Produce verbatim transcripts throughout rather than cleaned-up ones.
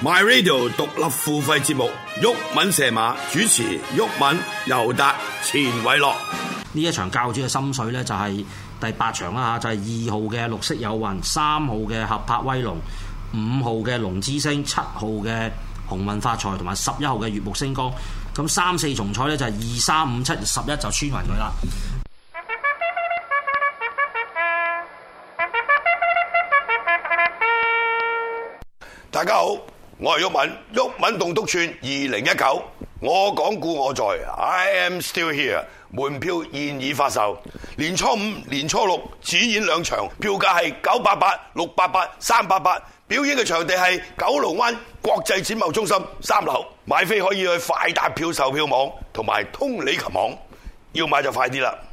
My Radio 獨立付費節目，毓民射馬主持，毓民、尤達、錢偉樂。 呢一場教主嘅心水呢，就係第八場啦，就係、是、二號嘅綠色有運，三號嘅合拍威龍，五號嘅龍之星，七號嘅鴻運發財，同埋十一號嘅月木星光。咁三四重彩呢，就係二三五七十一就穿勻佢啦。 大家好，我係毓民，毓民棟篤串二零一九，我講故我在 ，I am still here。門票現已發售，年初五、年初六只演兩場，票價係九八八、六八八、三八八。表演嘅場地係九龍灣國際展貿中心三樓，買飛可以去快達票售票網同埋通利琴網，要買就快啲啦！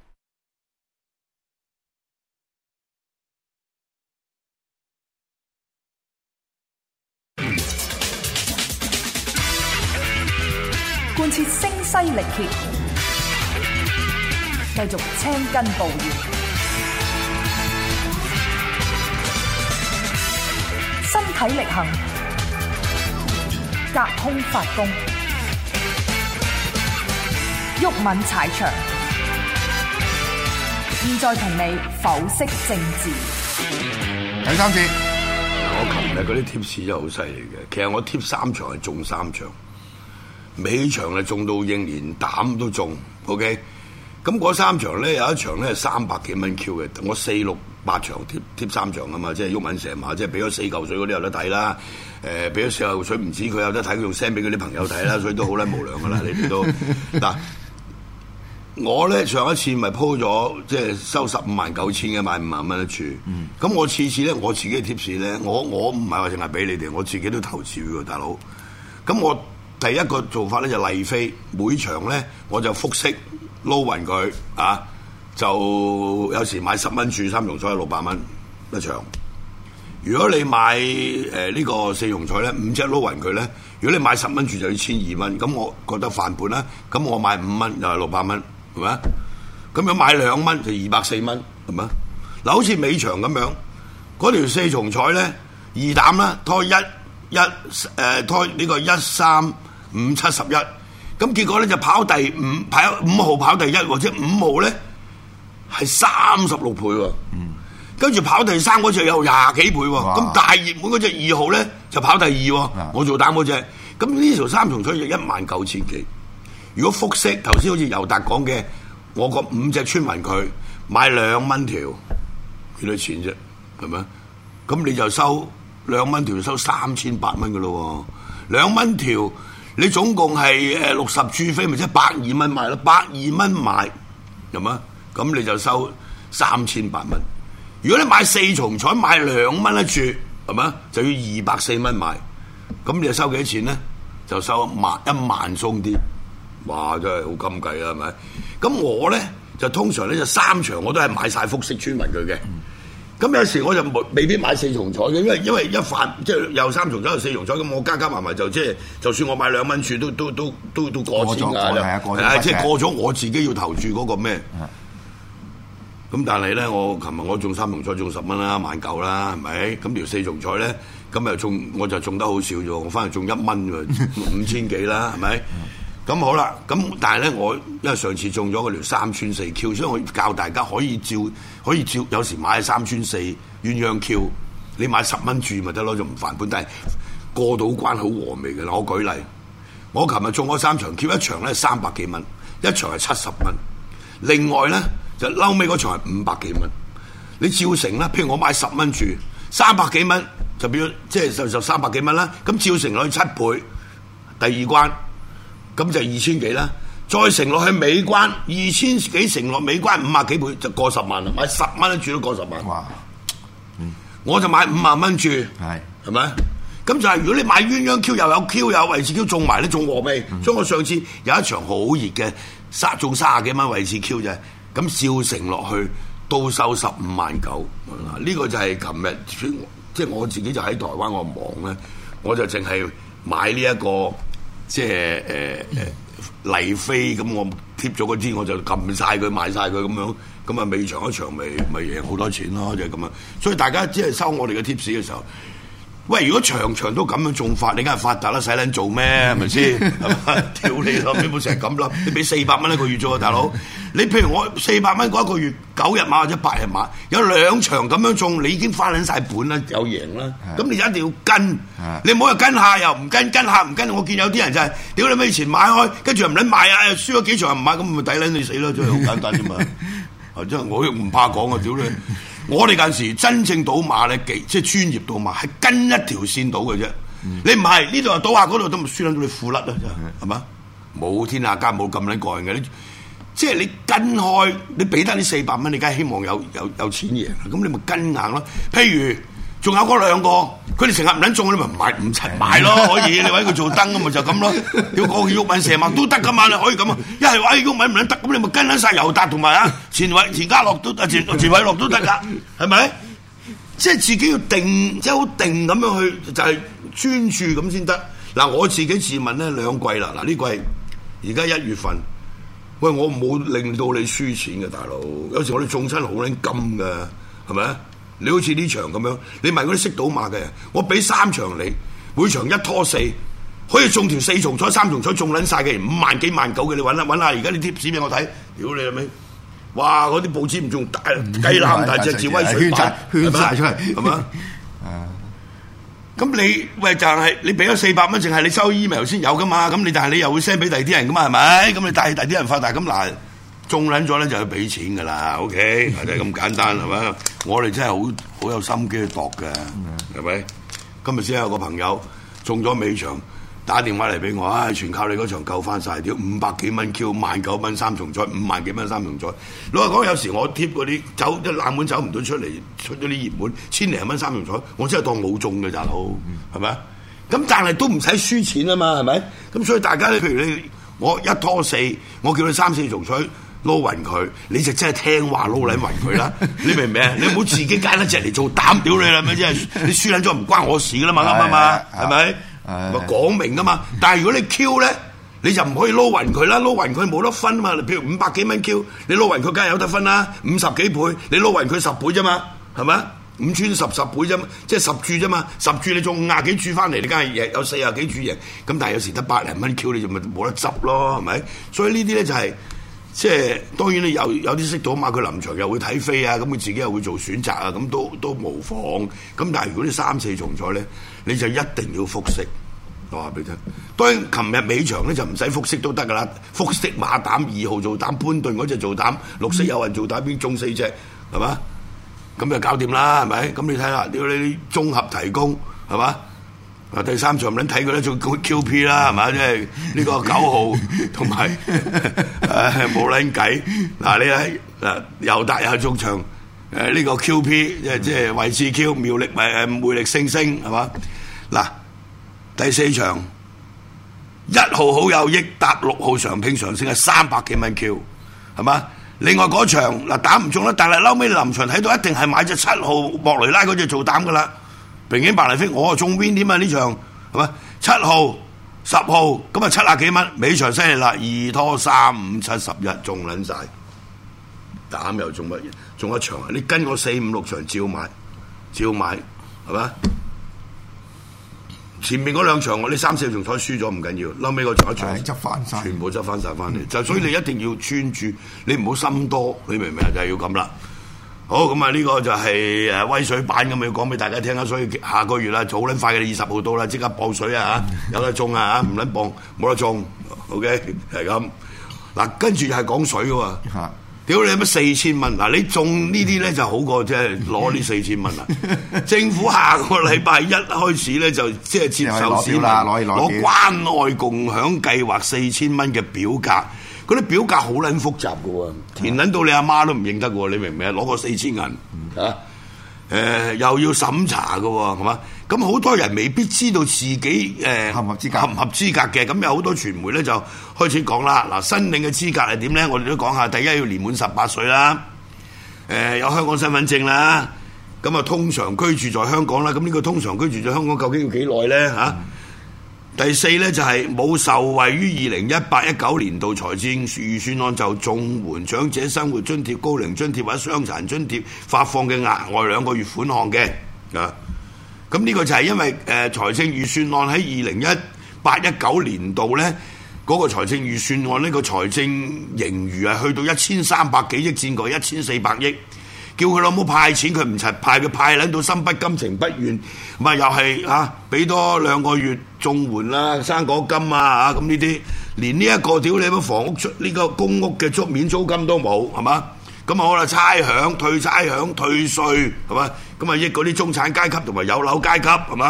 貫徹聲嘶力竭，繼續青筋暴現，身體力行，隔空發功，毓民踩場。現在同你剖析政治。 第三節， 我琴日嗰啲貼士真係好犀利嘅。其實我貼三場係中三場。尾場咧中到應連膽都中 ，OK，咁嗰三場咧有一場咧係三百幾蚊 Q 嘅，我四六八場貼貼三場啊嘛，即係毓民射馬，即係俾咗四嚿水嗰啲有得睇啦，誒俾咗四嚿水唔止佢有得睇，佢仲 send 俾佢啲朋友睇啦，所以都好撚無良噶啦，你哋都嗱，我咧上一次咪鋪咗即係收十五萬九千嘅買五萬蚊一注，咁、嗯、我次次咧我自己嘅貼士咧，我我唔係話淨係俾你哋，我自己都投注嘅大佬，咁我。第一個做法咧就例飛，每場咧我就複式撈勻佢啊，就有時買十蚊注三重彩六百蚊一場。如果你買誒呢、呃這個四重彩咧，五隻撈勻佢咧，如果你買十蚊注就要千二蚊，咁我覺得飯盤啦，咁我買五蚊又係六百蚊，係咪？咁樣買兩蚊就二百四蚊，係咪？嗱，好似尾場咁樣，嗰條四重彩咧二膽啦，拖一一誒、呃、拖呢個一三。五七十一，咁結果咧就跑第五，跑五號跑第一，或者五號咧係三十六倍喎，跟住、嗯、跑第三嗰隻有廿幾倍喎，咁哇大熱門嗰隻二號咧就跑第二喎，哇我做膽嗰隻，咁呢條三重彩就一萬九千幾，如果複式頭先好似尤達講嘅，我個五隻穿勻佢買兩蚊條，幾多錢啫？係咪？咁你就收兩蚊條，收三千八蚊噶咯，兩蚊條。你總共係誒六十注飛，咪即係百二蚊買咯，百二蚊買，係嘛？咁你就收三千八蚊。如果你買四重彩，買兩蚊一注，係嘛？就要二百四蚊買。咁你就收幾多錢咧？就收一萬一萬鬆啲。哇！真係好金計啊，係咪？咁我咧就通常咧就三場我都係買晒複式穿勻佢嘅。咁有時我就未必買四重彩嘅，因為因為一發即係有三重彩有四重彩，咁我加加埋埋就即係，就算我買兩蚊注都都都都都過千㗎啦，係啊，即係過咗我自己要投注嗰個咩？咁但係咧，我琴日我中三重彩中十蚊啦，萬九啦，係咪？咁條四重彩咧，咁又中我就中得好少咗，我翻嚟中一蚊喎，五千幾啦，係咪？咁好啦，咁但係咧，我因為上次中咗嗰條三穿四 Q， 所以我教大家可以照可以照，有時買三穿四鴛鴦 Q， 你買十蚊注咪得咯，就唔煩本。但係過到關好和味嘅啦。我舉例，我琴日中咗三場 Q， 一場咧三百幾蚊，一場係七十蚊，另外咧就嬲尾嗰場係五百幾蚊。你照成啦，譬如我買十蚊注，三百幾蚊就變咗，即係就就三百幾蚊啦。咁照成落去七倍，第二關。咁就二千幾啦，再乘落去尾關二千幾乘落尾關五廿幾倍就過十萬啦，買十蚊一注都過十萬。哇！嗯、我就買五萬蚊注，係係咪？咁就係如果你買鴛鴦 Q 又有 Q 又有位置 Q 中埋，你中和味。嗯、所以我上次有一場好熱嘅，殺中卅幾蚊位置 Q 啫，咁照乘落去都收十五萬九。嗱，呢個就係琴日即係我自己就喺台灣我忙咧，我就淨係買呢、這、一個。即係誒誒例飛咁，我貼咗嗰啲我就撳晒佢賣晒佢咁樣，咁啊尾場一場咪咪贏好多錢咯，就係咁啊！所以大家即係收我哋嘅貼士嘅時候， 喂，如果場場都咁樣種法，你梗係發達啦，使撚做咩？係咪先？係嘛？屌你老味，冇成日咁諗，你俾四百蚊一個月啫喎，大佬。你譬如我四百蚊嗰一個月九日馬或者八日馬，有兩場咁樣種，你已經翻撚晒本啦，有贏啦。咁你一定要跟，你唔好又跟下又唔跟，跟下唔跟。我見有啲人就係屌你咩以前買開，跟住又唔撚買啊，輸咗幾場又唔買，咁咪抵撚你死咯，真係好簡單啫嘛。啊，真係我亦唔怕講啊，屌你！我哋嗰陣時真正賭馬咧，幾即係專業賭馬，係跟一條線賭嘅啫。嗯、你唔係呢度又賭下，嗰度都咪輸撚到你褲甩啦，真係係嘛？冇天下間冇咁撚過癮嘅，你即係你跟開，你俾得呢四百蚊，你梗係希望有有有錢贏啦。咁你咪跟硬咯。譬如仲有嗰兩個，佢哋成日唔撚中，你咪唔買唔齊買咯，可以。你揾佢做燈咁咪就咁咯。要個叫鬱敏射馬都得噶嘛，你可以咁啊。一係話鬱敏唔撚得，咁你咪跟撚晒尤達同埋啊錢偉錢家樂都啊錢錢偉樂都得噶，係咪？即係自己要定，即係好定咁樣去，就係、是、專注咁先得。嗱，我自己自問咧兩季啦，嗱呢季而家一月份，喂我冇令到你輸錢嘅大佬，有時我哋中親好撚金㗎，係咪？你好似呢場咁樣，你問嗰啲識賭馬嘅人，我俾三場你，每場一拖四，可以中條四重彩、三重彩中撚晒嘅，五萬幾萬九嘅，你揾下揾下，而家啲貼士俾我睇，屌你係咪？哇！嗰啲報紙唔中大雞腩大隻字威水版，圈晒出嚟，係嘛？咁你喂就係、是、你俾咗四百蚊，淨係你收 email 先有噶嘛？咁你但係你又會 send 俾第二啲人噶嘛？係咪？咁你帶第二啲人發達，咁嗱中撚咗咧就要俾錢噶啦。OK，就係咁簡單係咪？我哋真係好好有心機去度嘅，係咪？今日先有個朋友中咗尾場。打電話嚟俾我，唉、哎，全靠你嗰場救翻晒，屌五百幾蚊 Q， 萬九蚊三重彩，五萬幾蚊三重彩。老實講，有時我貼嗰啲走一冷門走唔到出嚟，出咗啲熱門千零蚊三重彩，我真係當冇中嘅大佬，係咪？咁但係都唔使輸錢啊嘛，係咪？咁所以大家咧，譬如你我一拖四，我叫你三四重彩撈勻佢，你就真係聽話撈撚勻佢啦。你明唔明啊？你唔好自己揀一隻嚟做膽，屌你啦咩？即係你輸撚咗唔關我事噶啦嘛，啱唔啱啊？係咪？咪講明噶嘛，但係如果你 Q 咧，你就唔可以撈勻佢啦，撈勻佢冇得分嘛。譬如五百幾蚊 Q， 你撈勻佢梗係有得分啦，五十幾倍，你撈勻佢十倍啫嘛，係咪？五穿十十倍啫嘛，即係十注啫嘛，十注你中五廿幾注翻嚟，你梗係有四廿幾注贏。咁但係有時得百零蚊 Q， 你就咪冇得執咯，係咪？所以呢啲咧就係、是、即係當然你有有啲識到嘛，佢臨場又會睇飛啊，咁佢自己又會做選擇啊，咁都都無妨。咁但係如果你三四重彩咧，你就一定要複式，我話俾你聽。當然，琴日尾場咧就唔使複式都得噶啦，複式馬膽二號做膽，潘頓嗰隻做膽，綠色有人做膽，邊中四隻係嘛？咁就搞掂啦，係咪？咁你睇下，屌你綜合提供係嘛？啊第三場唔撚睇佢咧做 Q P 啦，係嘛？即係呢個九號同埋誒冇撚計。嗱你睇嗱尤達又係中場。誒、這、呢個 Q P 即係即係位置 Q 妙力誒誒魅力星星係嘛？嗱第四場一號好有益搭六號常拼常勝係三百幾蚊 Q 係嘛？另外嗰場嗱打唔中啦，但係嬲尾臨場睇到一定係買隻七號莫雷拉嗰隻做膽噶啦，平景白泥飛我啊中 win 添啊呢場係嘛？七號十號咁啊七廿幾蚊，尾場犀利啦，二拖三五七十一中撚晒。膽又中乜嘢？中一場，你跟我四五六場照買，照買係嘛？前面嗰兩場我呢三四重彩輸咗唔緊要，後尾嗰場一場執翻晒，全部執翻晒翻嚟。就所以你一定要專注，你唔好心多，你明唔明啊？就係要咁啦。好咁啊，呢個就係誒威水版咁要講俾大家聽啦。所以下個月啦，好撚快嘅，二十號到啦，即刻磅水啊嚇，有得中啊嚇，唔撚磅冇得中。OK 係咁。嗱，跟住又係講水嘅喎。屌你有乜四千蚊？嗱，你中呢啲咧就好過即係攞呢四千蚊啦。政府下個禮拜一開始咧就即係接受市民攞關愛共享計劃四千蚊嘅表格，嗰啲表格好撚複雜嘅喎，填撚到你阿媽都唔認得嘅喎，你明唔明啊？攞個四千銀啊！誒、呃、又要審查嘅喎，係嘛？咁好多人未必知道自己誒、呃、合唔合資格，合唔合資格嘅。咁有好多傳媒咧就開始講啦。嗱，申領嘅資格係點咧？我哋都講下。第一要年滿十八歲啦，誒、呃、有香港身份證啦。咁啊，通常居住在香港啦。咁呢個通常居住在香港究竟要幾耐咧？嚇、嗯。第四咧就係、是、冇受惠於二零一八一九年度財政預算案就綜援、長者生活津貼、高齡津貼或者傷殘津貼發放嘅額外兩個月款項嘅啊。 咁呢個就係因為誒、呃、財政預算案喺二零一八一九年度咧，嗰、那個財政預算案呢個財政盈餘係去到一千三百幾億，佔過一千四百億。叫佢老母派錢，佢唔齊派，佢派撚到心不甘情不願，咪又係嚇俾多兩個月綜援啦、生果金啊嚇咁呢啲，連呢一個屌你乜房屋出呢、這個公屋嘅租免租金都冇，係嘛？咁啊好啦，差餉退差餉退稅係嘛？咁啊益嗰啲中產階級同埋有樓階級係嘛？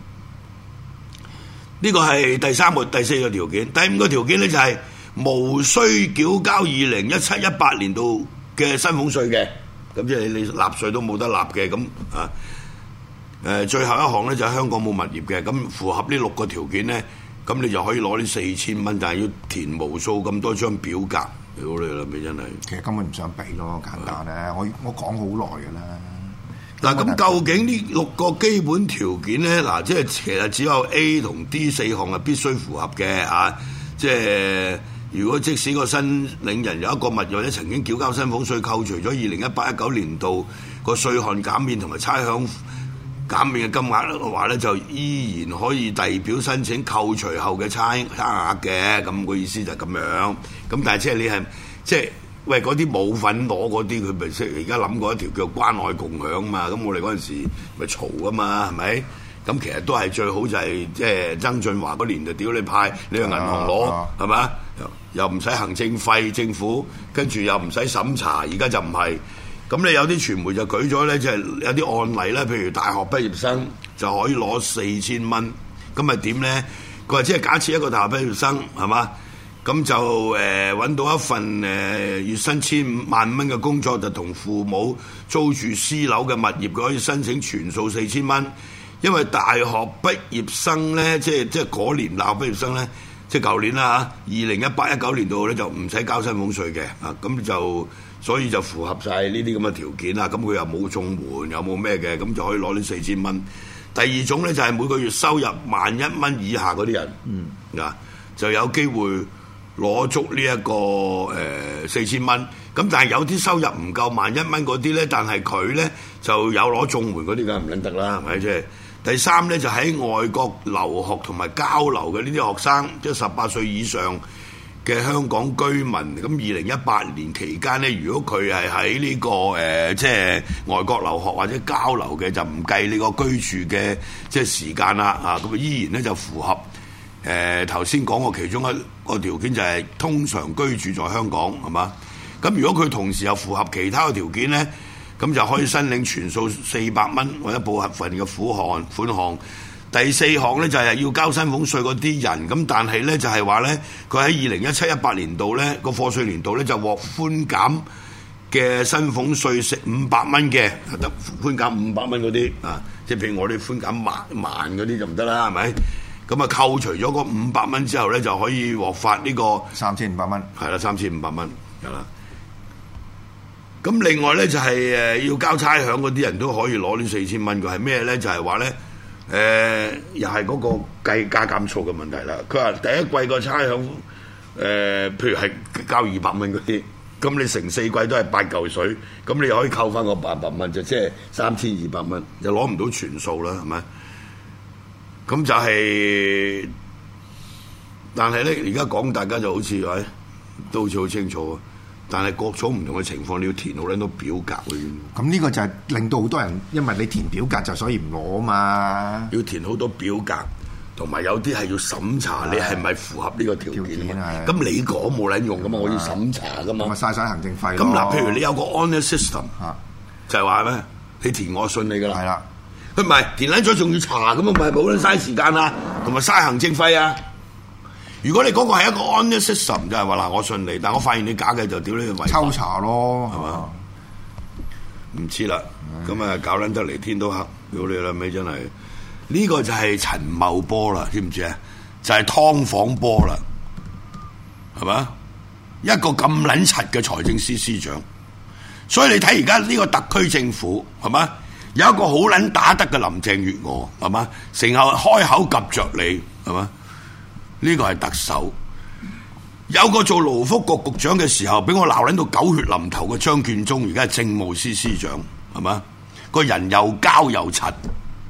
呢個係第三個、第四個條件，第五個條件咧就係、是、無需繳交二零一七一八年度嘅薪俸稅嘅。咁即係你納稅都冇得納嘅，咁啊誒最後一項咧就係香港冇物業嘅，咁符合呢六個條件咧，咁你就可以攞呢四千蚊，但係要填無數咁多張表格，屌你啦咪真係。 其實根本唔想俾咯，簡單咧，我我講好耐㗎啦。 嗱咁究竟呢六個基本條件咧，嗱即係其實只有 A 同 D 四項係必須符合嘅啊，即係。如果即使個申領人有一個物業或者曾經繳交薪俸稅，扣除咗二零一八一九年度個稅項減免同埋差餉減免嘅金額嘅話咧，就依然可以遞表申請扣除後嘅差差額嘅。咁個意思就係咁樣。咁但係即係你係即係喂嗰啲冇份攞嗰啲，佢咪識而家諗過一條叫關愛共享嘛？咁我哋嗰陣時咪嘈啊嘛，係咪？咁其實都係最好就係即係曾俊華嗰年就屌你派你去銀行攞係咪啊？又唔使行政費，政府跟住又唔使審查，而家就唔係。咁你有啲傳媒就舉咗咧，即係有啲案例咧，譬如大學畢業生就可以攞四千蚊，咁咪點咧？佢話即係假設一個大學畢業生係嘛，咁就誒揾、呃、到一份誒、呃、月薪千五萬蚊嘅工作，就同父母租住私樓嘅物業，佢可以申請全數四千蚊。因為大學畢業生咧，即係即係嗰年大學畢業生咧。即係舊年啦嚇，二零一八一九年度咧就唔使交薪俸稅嘅，啊咁就所以就符合晒呢啲咁嘅條件啦。咁佢又冇綜援，又冇咩嘅，咁就可以攞呢四千蚊。第二種咧就係、是、每個月收入萬一蚊以下嗰啲人，嗯啊就有機會攞足呢、這、一個誒四千蚊。咁但係有啲收入唔夠萬一蚊嗰啲咧，但係佢咧就有攞綜援嗰啲，梗係唔撚得啦，係咪即係？第三咧就喺外國留學同埋交流嘅呢啲學生，即係十八歲以上嘅香港居民。咁二零一八年期間咧，如果佢係喺呢個誒、呃、即係外國留學或者交流嘅，就唔計呢個居住嘅即係時間啦。啊，咁依然咧就符合誒頭先講過其中一個條件，就係通常居住在香港，係嘛？咁如果佢同時又符合其他嘅條件咧，咁就可以申領全數四百蚊或者部分嘅款項款項。第四項咧就係要交薪俸稅嗰啲人，咁但係咧就係話咧，佢喺二零一七一八年度咧個課稅年度咧就獲寬減嘅薪俸稅食五百蚊嘅，得寬減五百蚊嗰啲啊，即係譬如我哋寬減萬萬嗰啲就唔得啦，係咪？咁啊扣除咗嗰五百蚊之後咧，就可以獲發呢個三千五百蚊， 係啦，三千五百蚊係啦。咁另外咧就係誒要交差餉嗰啲人都可以攞呢四千蚊嘅，係咩咧？就係話咧誒，又係嗰個計加減數嘅問題啦。佢話第一季個差餉誒，譬如係交二百蚊嗰啲，咁你成四季都係八嚿水，咁你可以扣翻個八百蚊，就即係三千二百蚊，就攞唔到全數啦，係咪？咁就係、是，但係咧而家講大家就好似喂，都好似好清楚啊。但係各種唔同嘅情況，你要填好撚多表格嘅。 咁呢個就係令到好多人，因為你填表格就所以唔攞嘛。 要填好多表格，同埋有啲係要審查你係咪符合呢個條件。咁你講冇撚用噶嘛，我要審查噶嘛。咁咪嘥晒行政費。咁嗱，譬如你有個 honor system，就係話咩？你填我信你噶啦。係啦。佢唔係填撚咗仲要查咁啊，咪冇撚嘥時間啊，同埋嘥行政費啊。如果你嗰個係一個 honor system， 就係話嗱，我信你，但我發現你假嘅就屌你去違法抽查咯，係嘛？ 唔知啦，咁啊搞撚得嚟天都黑，屌你啦尾真係呢、這個就係陳茂波啦，知唔知啊？就係、是、劏房波啦，係嘛？一個咁撚柒嘅財政司司長，所以你睇而家呢個特區政府係嘛？有一個好撚打得嘅林鄭月娥係嘛？成日開口及着你係嘛？呢個係特首，有個做勞福局局長嘅時候，俾我鬧撚到狗血淋頭嘅張建宗，而家係政務司司長，係嘛？個人又膠又柒，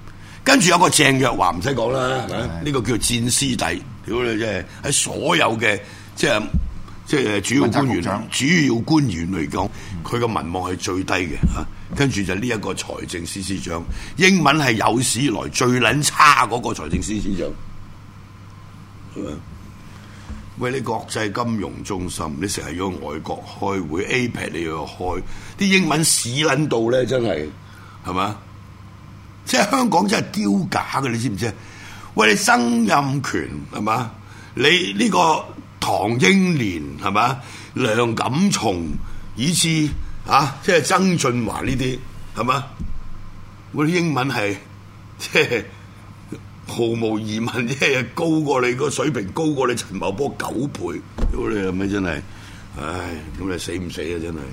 跟住有個鄭若驊唔使講啦，係咪？呢個叫戰師弟，屌你真係喺所有嘅即係即係主要官員、主要官員嚟講，佢個民望係最低嘅嚇。跟住就呢一個財政司司長，英文係有史以來最撚差嗰個財政司司長，係咪？喂，你國際金融中心，你成日要外國開會 A P E C 你要開，啲英文屎撚到咧，真係係嘛？即係香港真係丟架嘅，你知唔知啊？喂，你曾蔭權係嘛？你呢個唐英年係嘛？梁錦松以至啊，即係曾俊華呢啲係嘛？我啲英文係即係。毫無疑問，即係高過你個水平，高過你陳茂波九倍。屌你係咪真係？唉，咁你死唔死啊？真係。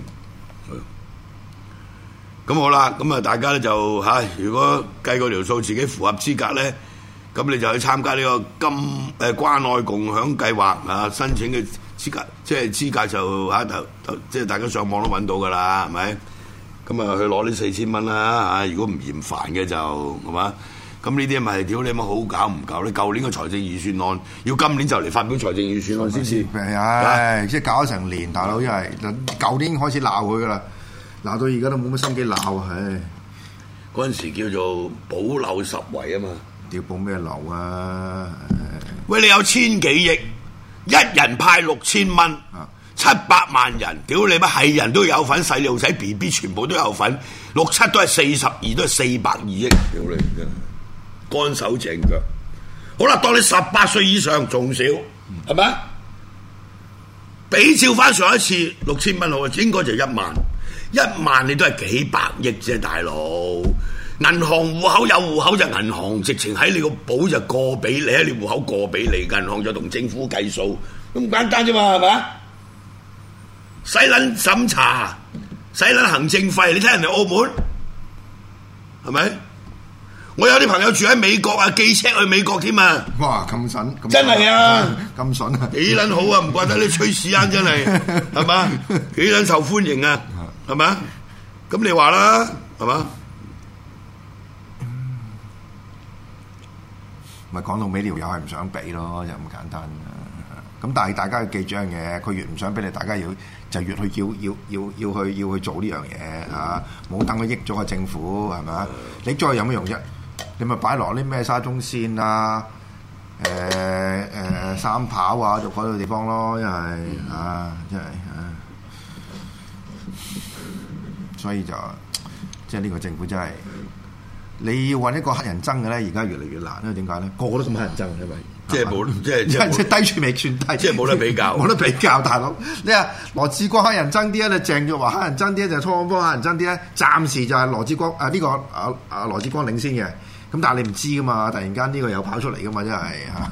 咁好啦，咁啊大家咧就嚇，如果計個條數，自己符合資格咧，咁你就去參加呢個金誒關愛共享計劃啊，申請嘅資格，即係資格就嚇頭頭，即係大家上網都揾到噶啦，係咪？咁啊去攞呢四千蚊啦嚇，如果唔嫌煩嘅就係嘛？咁呢啲咪屌你乜好搞唔搞？你舊年個財政預算案要今年就嚟發表財政預算案先至， 唉，即係搞咗成年，大佬因為舊年開始鬧佢噶啦，鬧到而家都冇乜心機鬧啊！唉， 嗰陣時叫做補漏拾遺啊嘛， 屌補咩漏啊？ 喂，你有千幾億，一人派六千蚊，啊、七百萬人，屌你乜係人都有份，細路仔 B B 全部都有份，六七都係四十二，都係四百二億，屌你真係！乾手淨腳，好啦，當你十八歲以上仲少，係咪、嗯？比照翻上一次六千蚊好，應該就一萬，一萬你都係幾百億啫，大佬。銀行戶口有戶口就銀行直情喺你個簿就過俾你，喺你戶口過俾你，銀行就同政府計數，咁簡單啫嘛，係咪？使撚審查，使撚行政費，你睇人哋澳門，係咪？我有啲朋友住喺美國啊，寄車去美國添啊！ 哇，咁筍， 真係啊， 咁筍啊， 幾撚好啊！唔怪得你吹屎啱真係，係嘛？幾撚受歡迎啊，係嘛？咁你話啦，係嘛？ 咪講到尾條友係唔想俾咯，就咁簡單。咁但係大家要記住一樣嘢，佢越唔想俾你，大家要就越去要要要要去要去做呢樣嘢啊！冇等佢益咗個政府係咪？你再有乜用啫？你咪擺落啲咩沙中線啊、誒、呃、誒、呃、三跑啊，就嗰個地方咯，因為啊，真係啊，所以就即係呢個政府真係，你要揾一個黑人憎嘅咧，而家越嚟越難，因為點解咧？個個都咁黑人憎，因為即係冇，即係即係即係低處未算低， 即係冇得比較， 冇得比較，大佬。你話羅致光黑人憎啲咧，你鄭若驊黑人憎啲咧，就係湯方黑人憎啲咧，暫時就係羅致光啊呢、呢個啊啊羅致光領先嘅。咁但係你唔知噶嘛，突然間呢個又跑出嚟噶嘛，真係嚇。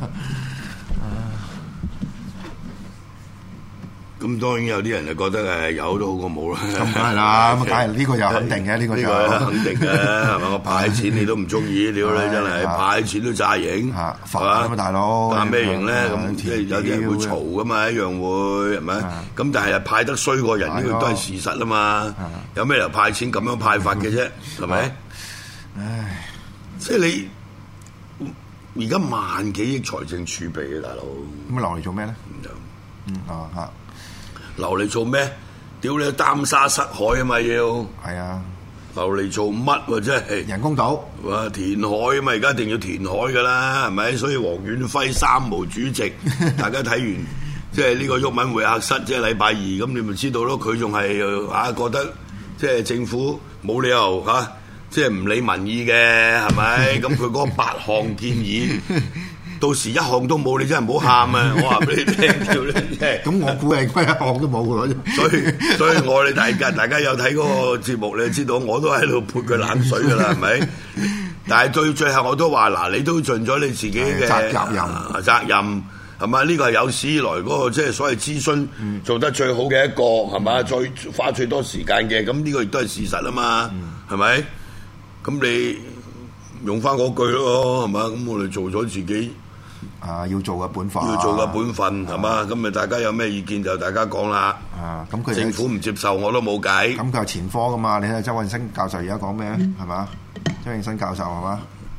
咁當然有啲人就覺得誒有都好過冇啦。 咁梗係啦，咁梗係呢個就肯定嘅，呢個就肯定嘅，係嘛？我派錢你都唔中意，屌你真係派錢都炸型，係嘛？大佬炸咩型咧？咁即係有啲人會嘈噶嘛，一樣會係咪？咁但係派得衰個人呢個都係事實啊嘛。有咩理由派錢咁樣派法嘅啫？係咪？唉。即係你而家萬幾億財政儲備嘅大佬， 咁留嚟做咩咧？嗯啊嚇， 留嚟做咩？屌你擔沙塞海啊嘛要， 係啊， 留嚟做乜喎？真係人工島， 哇填海啊嘛！而家一定要填海噶啦，係咪？所以黃遠輝三毛主席，大家睇完即係呢個毓民會客室，即係禮拜二咁，你咪知道咯。佢仲係啊覺得即係政府冇理由嚇。啊即係唔理民意嘅，係咪？咁佢嗰八項建議，到時一項都冇，你真係唔好喊啊！我話俾你聽，叫你咁我估係一項都冇㗎。 所以，所以我哋大家大家有睇嗰個節目，你就知道我都喺度潑佢冷水㗎啦，係咪？但係對最後我都話嗱，你都盡咗你自己嘅責任，責任係嘛？呢個係有史以來嗰個即係所謂諮詢做得最好嘅一個係嘛？最花最多時間嘅，咁呢個亦都係事實啊嘛，係咪？咁你用翻嗰句咯，係嘛？咁我哋做咗自己啊要做嘅本分， 要做嘅本分係嘛？咁咪大家有咩意見就大家講啦。啊，咁佢政府唔接受我都冇計。 咁佢係前科噶嘛？你睇下周永新教授而家講咩？係嘛？周永新教授係嘛？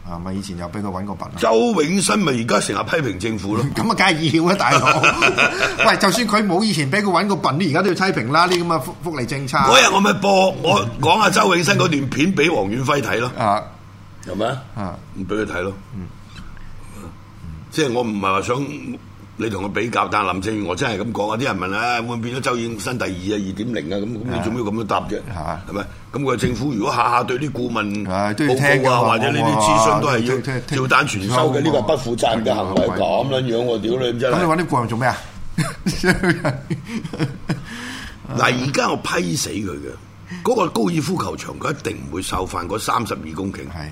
係咪以前又俾佢揾個笨？ 周永新咪而家成日批評政府咯。 咁啊，梗係要啦，大佬。喂，就算佢冇以前俾佢揾個笨，而家都要批評啦。呢啲咁嘅福福利政策。 嗰日我咪播我講下周永新嗰段片俾黃遠輝睇咯。 啊， 係咪啊？ 唔俾佢睇咯。 嗯。 即係我唔係話想你同佢比較，但係林鄭月娥真係咁講啊！啲人問啊，會唔會變咗周永新第二啊、二點零啊？咁咁你做咩要咁樣答啫？係咪？咁佢政府如果下下對啲顧問報告啊，或者呢啲諮詢都係要照單全收嘅，呢個係不負責任嘅行為，咁撚樣我屌你真係！ 咁你揾啲顧問做咩啊？ 嗱，而家我批死佢嘅嗰個高爾夫球場，佢一定唔會受犯嗰三十二公頃。係。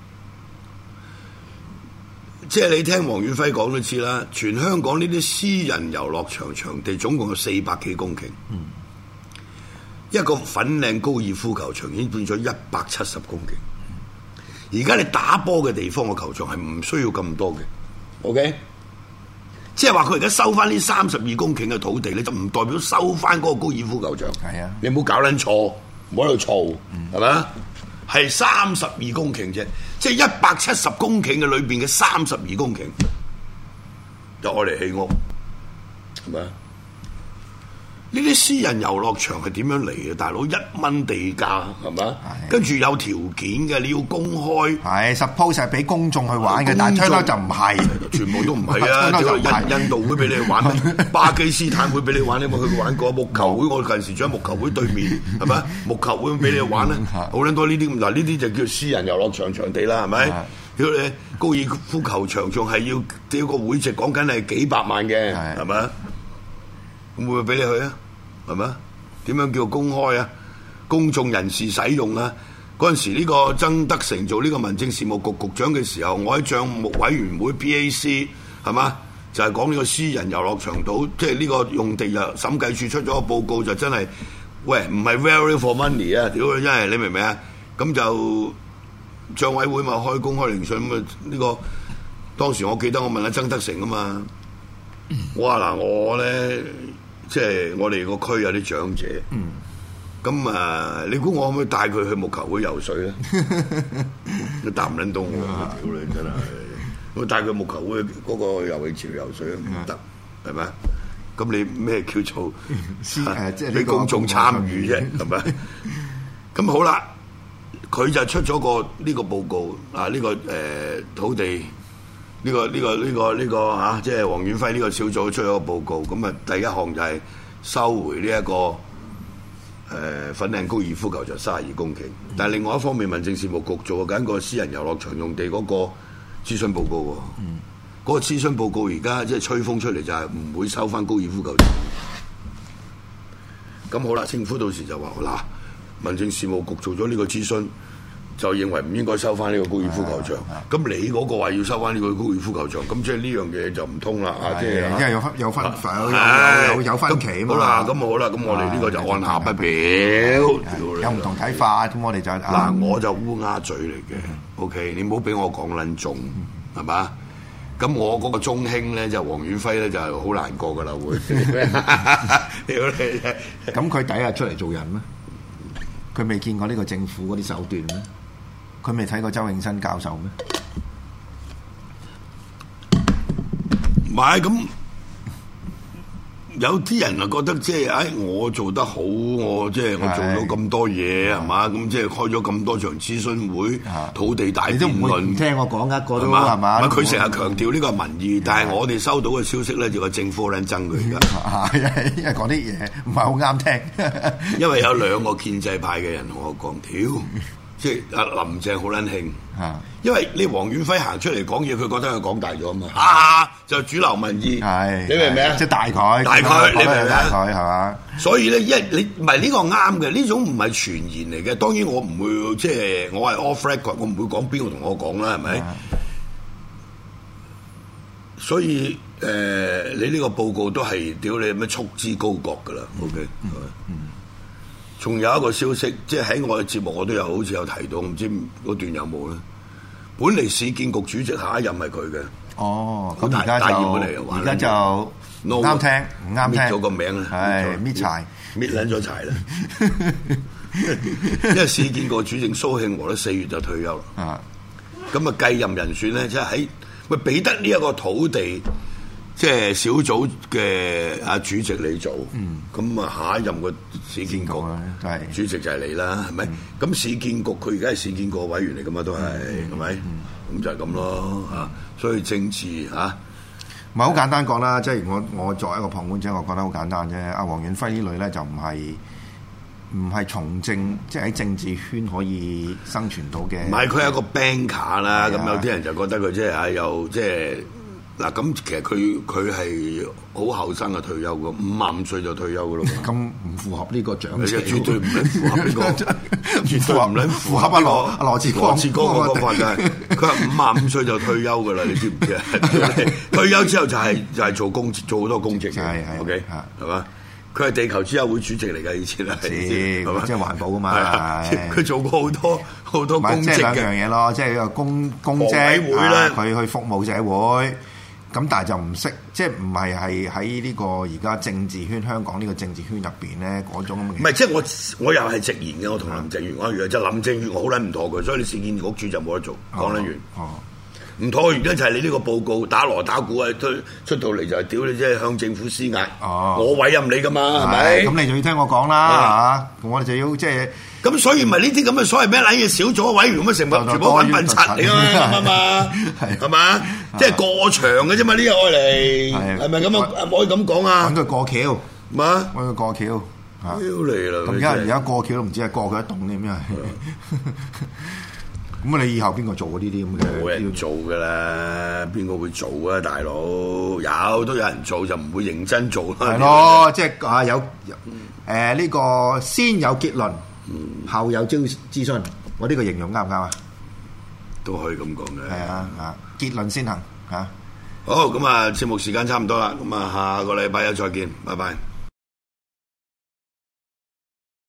即係你聽黃遠輝講都知啦，全香港呢啲私人遊樂場場地總共有四百幾公頃，嗯、一個粉嶺高爾夫球場已經變咗一百七十公頃。而家你打波嘅地方嘅球場係唔需要咁多嘅 ，OK？ 即係話佢而家收翻呢三十二公頃嘅土地咧，就唔代表收翻嗰個高爾夫球場。係啊，你唔好搞撚錯，唔好喺度嘈，係咪啊？係三十二公頃啫，即係一百七十公頃嘅裏邊嘅三十二公頃，就愛嚟起屋，係咪啊？呢啲私人遊樂場係點樣嚟嘅？大佬一蚊地價係咪啊？跟住有條件嘅，你要公開。係 suppose 係俾公眾去玩嘅，但係香港就唔係， 全部都唔係啊！印印度會俾你去玩，巴基斯坦會俾你玩，你有冇去玩過？木球會我近時住喺木球會對面，係咪？木球會俾你去玩咧，好撚多呢啲咁嗱，呢啲就叫私人遊樂場場地啦，係咪？屌你高爾夫球場仲係要屌個會籍講緊係幾百萬嘅，係咪？會唔會俾你去啊？係咪？點樣叫公開啊？公眾人士使用啊？嗰陣時呢個曾德成做呢個民政事務局局長嘅時候，我喺帳目委員會 P A C 係嘛，就係講呢個私人遊樂場島，即係呢個用地又審計處出咗個報告，就真係喂唔係 value for money 啊！屌真係你明唔明啊？咁就帳委會咪開公開聆訊咁啊？呢個當時我記得我問阿曾德成啊嘛，我話嗱我咧。即係我哋個區有啲長者，咁、嗯、啊，你估我可唔可以帶佢去木球會游水咧？你答唔撚到我，屌你真係！我帶佢木球會嗰個游泳池游水唔得，係咪？咁你咩叫做誒？即係俾公眾參與啫，係咪？咁好啦，佢就出咗個呢個報告啊！呢、呢個誒、呃、土地。呢、這個呢、這個呢、這個呢、這個嚇、啊，即係黃遠輝呢個小組出咗個報告，咁啊第一項就係收回呢、這、一個誒、呃、粉嶺高爾夫球場三十二公頃，嗯、但係另外一方面，民政事務局做緊個私人遊樂場用地嗰個諮詢報告喎，嗰、嗯、個諮詢報告而家即係吹風出嚟就係唔會收翻高爾夫球場。咁好啦，政府到時就話嗱，民政事務局做咗呢個諮詢。就認為唔應該收翻呢個高爾夫球場，咁你嗰個話要收翻呢個高爾夫球場，咁即係呢樣嘢就唔通啦，啊！即係因為有分有分有有有分歧啊嘛。好啦，咁好啦，咁我哋呢個就按下不表，有唔同睇法，咁我哋就嗱，我就烏鴉嘴嚟嘅 ，OK， 你唔好俾我講撚中，係嘛？咁我嗰個中興咧就黃遠輝咧就係好難過噶啦會，咁佢第一日出嚟做人咩？佢未見過呢個政府嗰啲手段咩？佢未睇過周永新教授咩？唔係咁，有啲人啊覺得即係，誒我做得好，我即係我做到咁多嘢係嘛？咁即係開咗咁多場諮詢會，土地大辯論，唔聽我講一個都係嘛？佢成日強調呢個係民意，但係我哋收到嘅消息咧，就個政府好撚憎佢而家。係因為講啲嘢唔係好啱聽，因為有兩個建制派嘅人同我講，屌！即係阿林鄭好撚興，因為你黃遠輝行出嚟講嘢，佢覺得佢講大咗啊嘛，啊就主流民意，你明唔明啊？即係大概，大概你明唔明啊？大概係嘛？所以咧，因為你唔係呢個啱嘅，呢種唔係傳言嚟嘅。當然我唔會即係我係 off record，我唔會講邊個同我講啦，係咪？所以誒、呃，你呢個報告都係屌你咩束之高閣㗎啦 ，OK，嗯。嗯仲有一個消息，即係喺我嘅節目我都有好似有提到，唔知嗰段有冇咧？本嚟市建局主席下一任係佢嘅。哦，咁而家就而家就唔啱聽，唔啱聽。搣咗個名啦，係搣柴，搣撚咗柴啦。因為市建局主席蘇慶和咧四月就退休啦。啊， 咁啊繼任人選咧，即係喺喂俾得呢一個土地。即係小組嘅啊主席你做，咁啊、嗯、下一任個市建局主席就係你啦，係咪？咁、嗯、市建局佢而家係市建局委員嚟噶嘛，都係係咪？咁、嗯、就係咁咯嚇，嗯、所以政治嚇， 唔係好簡單講啦。即係我我作為一個旁觀者，我覺得好簡單啫。阿黃遠輝呢類咧就唔係唔係從政，即係喺政治圈可以生存到嘅。 唔係佢係一個 banker 啦，咁有啲人就覺得佢即係啊又即係。嗱咁其實佢佢係好後生嘅退休嘅，五十五歲就退休嘅咯。咁唔符合呢個獎嘅，絕對唔撚符合呢個，絕對唔撚符合阿羅阿羅志光。 羅志光嗰個講法就係，佢話五十五歲就退休嘅啦，你知唔知啊？退休之後就係就係做公做好多公職嘅，OK 係嘛？佢係地球之友會主席嚟嘅，以前係， 即係環保啊嘛。 佢做過好多好多公職嘅。 即係兩樣嘢咯，即係個公公職啊，佢去服務社會。咁但係就唔識，即係唔係係喺呢個而家政治圈香港呢個政治圈入邊咧嗰種咁嘅。 唔係，即係我我又係直言嘅，我同林鄭月娥一樣，就林鄭月娥好撚唔妥佢，所以你市建局主就冇得做，講得完。哦，唔妥嘅原因就係你呢個報告打鑼打鼓啊，推出到嚟就係屌你，即係向政府施壓。哦，我委任你噶嘛，係咪？ 咁你就要聽我講啦嚇，我哋就要即係。 咁所以咪呢啲咁嘅所謂咩撚嘢小組委員咁嘅成分，全部揾笨柒嚟㗎嘛，嘛係嘛？即係過場嘅啫嘛，呢個愛嚟係咪咁啊？唔可以咁講啊！ 揾佢過橋， 嘛揾佢過橋， 屌嚟啦！ 咁而家而家過橋都唔知係過佢一棟添，因為咁啊！你以後邊個做嗰呢啲咁嘅？ 冇人做㗎啦，邊個會做啊？大佬有都有人做，就唔會認真做啦。係咯，即係啊有誒呢個先有結論。後有諮諮詢，我呢個形容啱唔啱啊？ 都可以咁講嘅。 係啊，啊結論先行嚇。 好，咁啊節目時間差唔多啦，咁啊下個禮拜一再見，拜拜。